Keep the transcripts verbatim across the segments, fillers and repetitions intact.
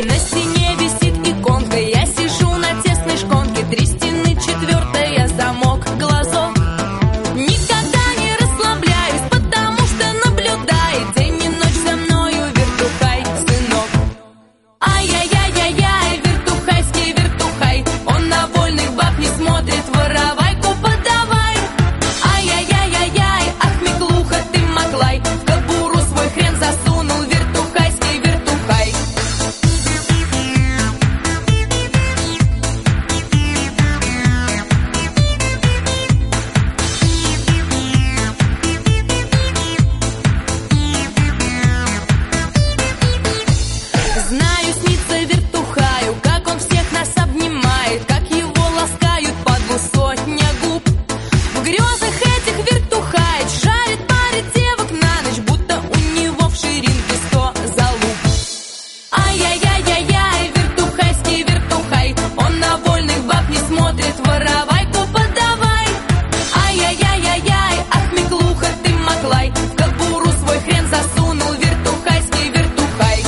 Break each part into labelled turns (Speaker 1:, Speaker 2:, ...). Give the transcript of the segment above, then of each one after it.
Speaker 1: На стене висит иконка, я сижу на тесной шконке. Три стены, четвертая, замок, глазок. Никогда не расслабляюсь, потому что наблюдает день и ночь за мною вертухай, сынок. Ай-яй-яй-яй-яй, вертухайский вертухай, он на вольных баб не смотрит, воровайку подавай. Ай-яй-яй-яй-яй, ах, Миклуха, ты Маклай, в кобуру свой хрен засунул, вертухайский вертухай. Знаю, снится вертухаю, как он всех нас обнимает, как его ласкают подлу сотня губ. В грезах этих вертухает, жарит, парит девок на ночь, будто у него в ширинке сто залуп. Ай-яй-яй-яй-яй, вертухайский вертухай, он на вольных баб не смотрит, воровайку подавай. Ай-яй-яй-яй-яй, ах, Миклуха, ты Маклай, в кобуру свой хрен засунул, вертухайский вертухай.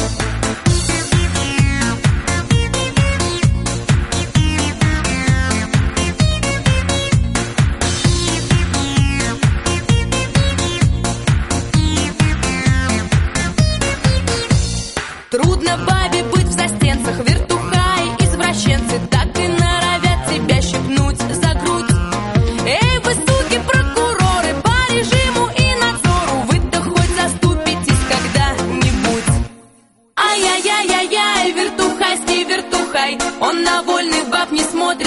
Speaker 1: Трудно бабе быть в застенцах, вертухаи, извращенцы, так и норовят тебя щипнуть за грудь. Эй, вы, суки, прокуроры, по режиму и надзору, вы-то хоть заступитесь когда-нибудь. Ай-яй-яй-яй-яй, вертухайский вертухай, он на вольных баб не смотрит.